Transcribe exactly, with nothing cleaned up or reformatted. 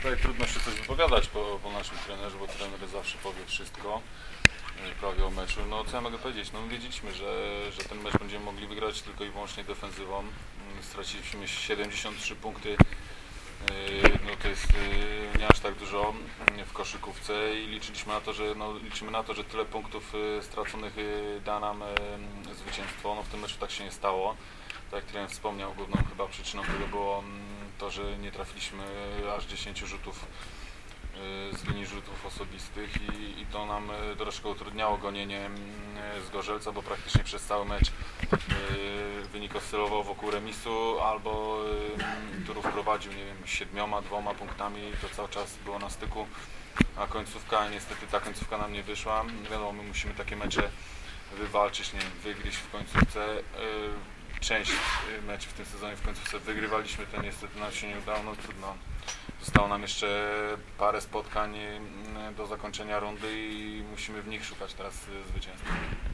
Tutaj trudno się coś wypowiadać po, po naszym trenerze, bo trener zawsze powie wszystko prawie o meczu. No co ja mogę powiedzieć, no wiedzieliśmy, że, że ten mecz będziemy mogli wygrać tylko i wyłącznie defensywą. Straciliśmy siedemdziesiąt trzy punkty, no to jest nie aż tak dużo w koszykówce i liczyliśmy na to, że no, liczymy na to, że tyle punktów straconych da nam zwycięstwo. No w tym meczu tak się nie stało. Tak jak trener wspomniał, główną chyba przyczyną tego było to, że nie trafiliśmy aż dziesięć rzutów z linii rzutów osobistych i, i to nam troszkę utrudniało gonienie z Gorzelca, bo praktycznie przez cały mecz wynik oscylował wokół remisu, albo Turów prowadził, nie wiem, siedmioma, dwoma punktami, to cały czas było na styku, a końcówka, niestety ta końcówka nam nie wyszła. Wiadomo, my musimy takie mecze wywalczyć, nie wiem, wygryźć w końcówce. Część meczy w tym sezonie w końcówce wygrywaliśmy, to niestety nam się nie udało, no trudno. Zostało nam jeszcze parę spotkań do zakończenia rundy i musimy w nich szukać teraz zwycięstwa.